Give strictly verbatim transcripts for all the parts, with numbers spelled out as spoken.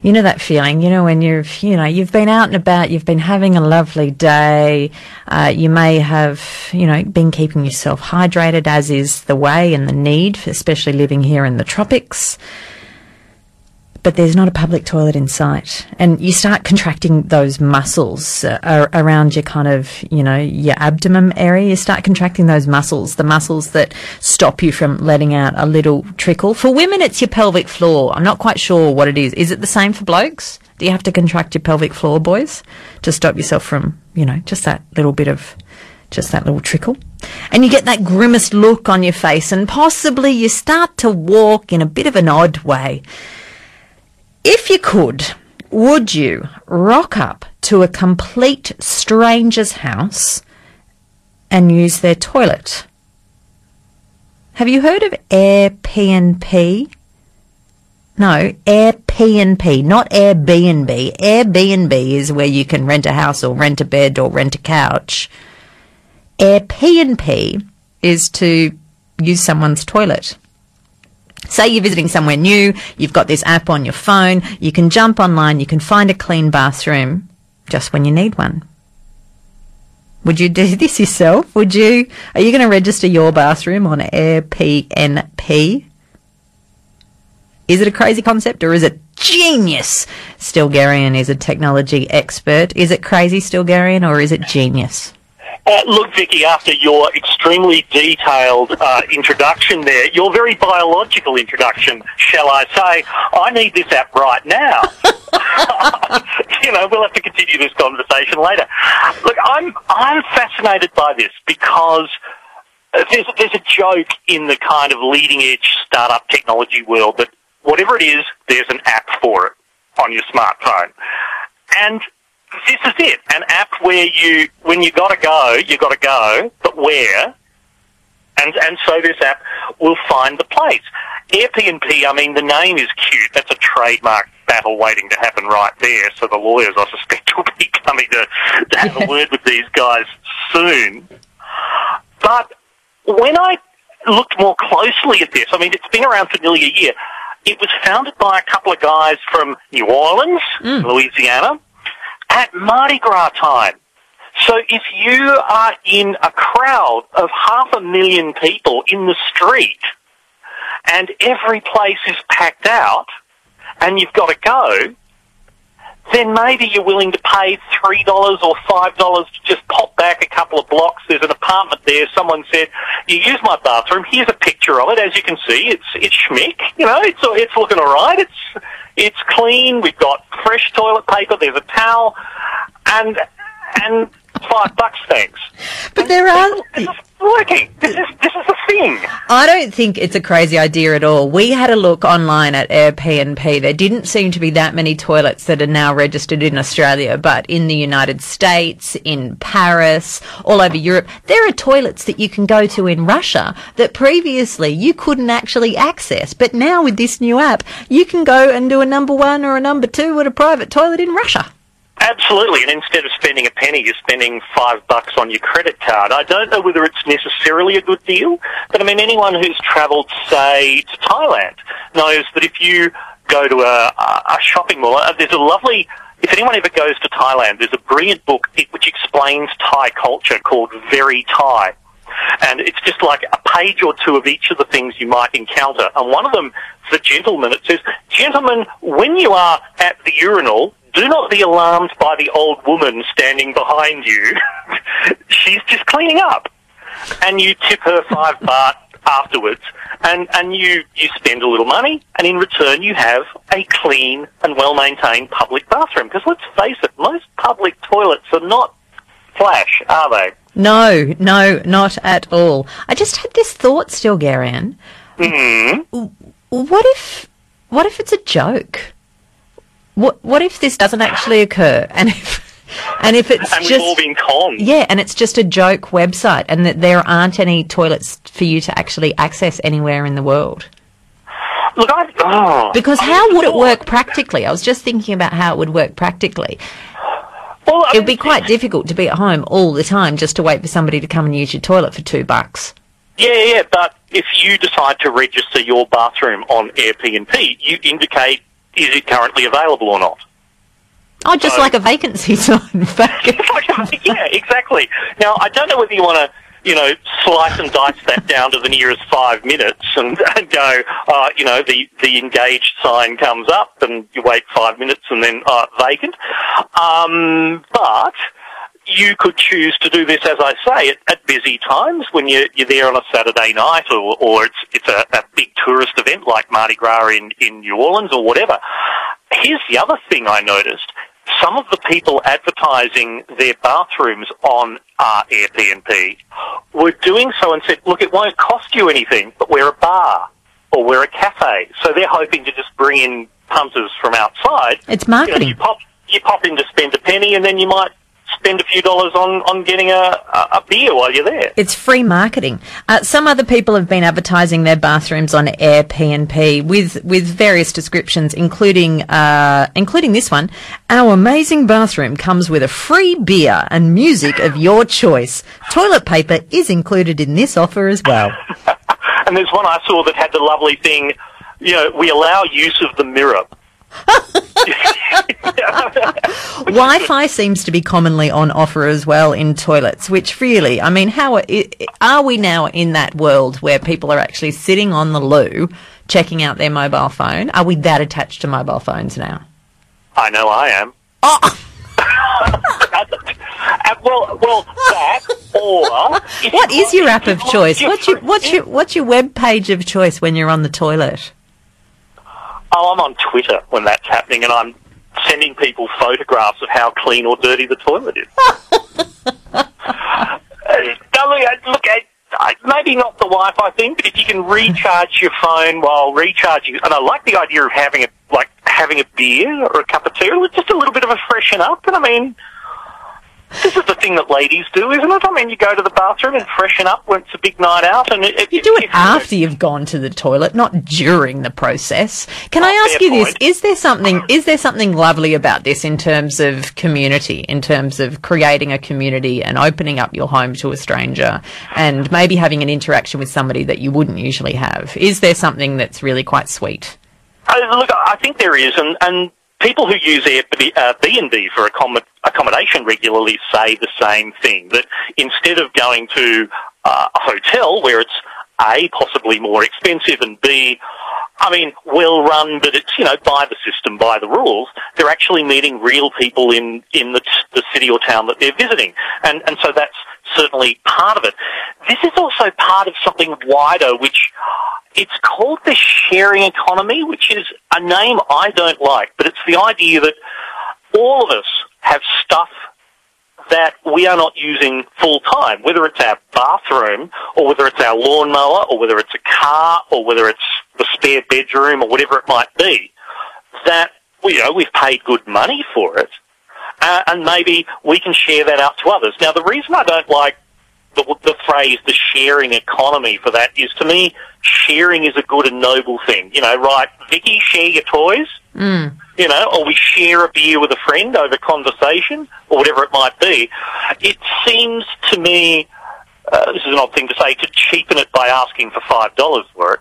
You know that feeling, you know, when you've, you know, you've been out and about, you've been having a lovely day, uh, you may have, you know, been keeping yourself hydrated, as is the way and the need, especially living here in the tropics. But there's not a public toilet in sight. And you start contracting those muscles uh, around your kind of, you know, your abdomen area. You start contracting those muscles, the muscles that stop you from letting out a little trickle. For women, it's your pelvic floor. I'm not quite sure what it is. Is it the same for blokes? Do you have to contract your pelvic floor, boys, to stop yourself from, you know, just that little bit of, just that little trickle? And you get that grimaced look on your face, and possibly you start to walk in a bit of an odd way. If you could, would you rock up to a complete stranger's house and use their toilet? Have you heard of Airbnb? No, Airbnb, not Airbnb. Airbnb is where you can rent a house or rent a bed or rent a couch. Airbnb is to use someone's toilet. Say you're visiting somewhere new, you've got this app on your phone, you can jump online, you can find a clean bathroom just when you need one. Would you do this yourself? Would you? Are you going to register your bathroom on Airbnb? Is it a crazy concept or is it genius? Stilgarian is a technology expert. Is it crazy, Stilgarian, or is it genius? Uh, look, Vicky, after your extremely detailed uh, introduction there, your very biological introduction, shall I say, I need this app right now. You know, we'll have to continue this conversation later. Look, I'm I'm fascinated by this because there's, there's a joke in the kind of leading-edge startup technology world that whatever it is, there's an app for it on your smartphone. And this is it, an app where you, when you gotta go, you gotta go, but where? And and so this app will find the place. Airbnb, I mean, the name is cute. That's a trademark battle waiting to happen right there. So the lawyers, I suspect, will be coming to, to have a word with these guys soon. But when I looked more closely at this, I mean, it's been around for nearly a year. It was founded by a couple of guys from New Orleans, mm. Louisiana, at Mardi Gras time. So if you are in a crowd of half a million people in the street and every place is packed out and you've got to go, then maybe you're willing to pay three dollars or five dollars to just pop back a couple of blocks. There's an apartment there. Someone said, you use my bathroom. Here's a picture of it. As you can see, it's it's schmick. You know, it's it's looking all right. It's it's clean. We've got fresh toilet paper. There's a towel. And and five bucks, thanks. But there are... This is working. This is, this is the thing. I don't think it's a crazy idea at all. We had a look online at Airbnb. There didn't seem to be that many toilets that are now registered in Australia, but in the United States, in Paris, all over Europe, there are toilets that you can go to in Russia that previously you couldn't actually access. But now with this new app, you can go and do a number one or a number two at a private toilet in Russia. Absolutely, and instead of spending a penny, you're spending five bucks on your credit card. I don't know whether it's necessarily a good deal, but I mean, anyone who's travelled, say, to Thailand knows that if you go to a, a shopping mall, uh, there's a lovely, if anyone ever goes to Thailand, there's a brilliant book which explains Thai culture called Very Thai. And it's just like a page or two of each of the things you might encounter. And one of them, for gentlemen, it says, gentlemen, when you are at the urinal, do not be alarmed by the old woman standing behind you. She's just cleaning up. And you tip her five baht afterwards, and, and you, you spend a little money, and in return you have a clean and well-maintained public bathroom. Because let's face it, most public toilets are not flash, are they? No, no, not at all. I just had this thought, Stilgarian. Mm-hmm. What if, what if it's a joke? What what if this doesn't actually occur, and if and if it's and just we've all been conned? Yeah, and it's just a joke website, and that there aren't any toilets for you to actually access anywhere in the world. Look, I oh, because I how would it thought. work practically? I was just thinking about how it would work practically. Well, I it would mean, be quite difficult to be at home all the time just to wait for somebody to come and use your toilet for two bucks. Yeah, yeah, but if you decide to register your bathroom on Airbnb, you indicate is it currently available or not? Oh, just So- like a vacancy sign. Yeah, exactly. Now, I don't know whether you want to, you know, slice and dice that down to the nearest five minutes and, and go, uh, you know, the, the engaged sign comes up and you wait five minutes and then uh, vacant. Um, but you could choose to do this, as I say, at, at busy times when you're, you're there on a Saturday night, or, or it's, it's a, a big tourist event like Mardi Gras in, in New Orleans or whatever. Here's the other thing I noticed. Some of the people advertising their bathrooms on uh, Airbnb were doing so and said, look, it won't cost you anything, but we're a bar or we're a cafe. So they're hoping to just bring in punters from outside. It's You know, marketing. you pop, you pop in to spend a penny, and then you might spend a few dollars on, on getting a, a, a beer while you're there. It's free marketing. Uh, some other people have been advertising their bathrooms on Airbnb with with various descriptions, including uh, including this one. Our amazing bathroom comes with a free beer and music of your choice. Toilet paper is included in this offer as well. And there's one I saw that had the lovely thing, you know, we allow use of the mirror. Wi-Fi seems to be commonly on offer as well in toilets, which really, I mean, how are, are we now in that world where people are actually sitting on the loo, checking out their mobile phone? Are we that attached to mobile phones now? I know I am. Oh, Uh, well, well, that or if what you is your want- app of if you choice? want What's your what's your what's your web page of choice when you're on the toilet? Oh, I'm on Twitter when that's happening, and I'm sending people photographs of how clean or dirty the toilet is. uh, no, look, uh, look at, uh, maybe not the Wi-Fi thing, but if you can recharge your phone while recharging, and I like the idea of having a like having a beer or a cup of tea, or just a little bit of a freshen up. And I mean, this is the thing that ladies do, isn't it? I mean, you go to the bathroom and freshen up when it's a big night out, and it, You do it after you've gone to the toilet, not during the process. Can I Oh, ask fair you this? point. Is there something is there something lovely about this in terms of community, in terms of creating a community and opening up your home to a stranger and maybe having an interaction with somebody that you wouldn't usually have? Is there something that's really quite sweet? Uh, look, I think there is, and, and people who use Airbnb uh, B and B for accom- accommodation regularly say the same thing, that instead of going to uh, a hotel where it's A, possibly more expensive, and B, I mean, well run, but it's, you know, by the system, by the rules, they're actually meeting real people in, in the, the city or town that they're visiting. And, and so that's certainly part of it. This is also part of something wider, which it's called the sharing economy, which is a name I don't like, but it's the idea that all of us have stuff that we are not using full time, whether it's our bathroom or whether it's our lawnmower or whether it's a car or whether it's the spare bedroom or whatever it might be, that, you know, we've paid good money for it, uh, and maybe we can share that out to others. Now, the reason I don't like the, the phrase the sharing economy for that is, to me, sharing is a good and noble thing. You know, right, Vicky, share your toys, Mm. you know, or we share a beer with a friend over conversation, or whatever it might be. It seems to me, uh, this is an odd thing to say, to cheapen it by asking for five dollars for it.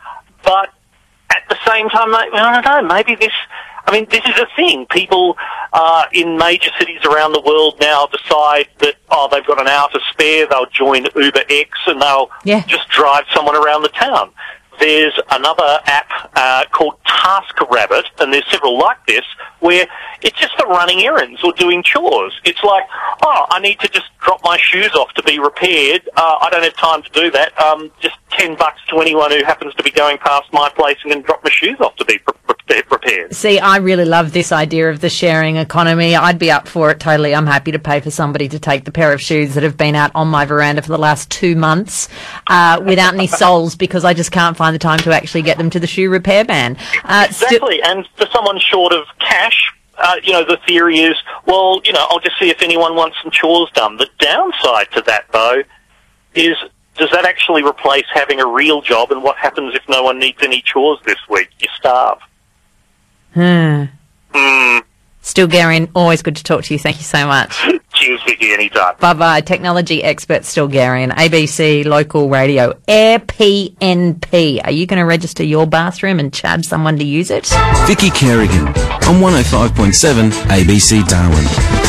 But at the same time, I don't know, maybe this, I mean, this is a thing. People uh, in major cities around the world now decide that, oh, they've got an hour to spare, they'll join Uber X and they'll Yeah. just drive someone around the town. There's another app uh, called TaskRabbit, and there's several like this, where it's just for running errands or doing chores. It's like, oh, I need to just drop my shoes off to be repaired. Uh, I don't have time to do that. Um, just ten bucks to anyone who happens to be going past my place and can drop my shoes off to be pre- pre- repaired. See, I really love this idea of the sharing economy. I'd be up for it totally. I'm happy to pay for somebody to take the pair of shoes that have been out on my veranda for the last two months uh, without any soles because I just can't find the time to actually get them to the shoe repair man. Uh, sti- Exactly, and for someone short of cash, uh, you know, the theory is, well, you know, I'll just see if anyone wants some chores done. The downside to that, though, is does that actually replace having a real job, and what happens if no one needs any chores this week? You starve. Hmm. Mm. Still, Gary, always good to talk to you. Thank you so much. Cheers, Vicky, anytime. Bye-bye. Technology expert Stilgarian, A B C Local Radio, Air P N P. Are you going to register your bathroom and charge someone to use it? Vicky Kerrigan on one oh five point seven A B C Darwin.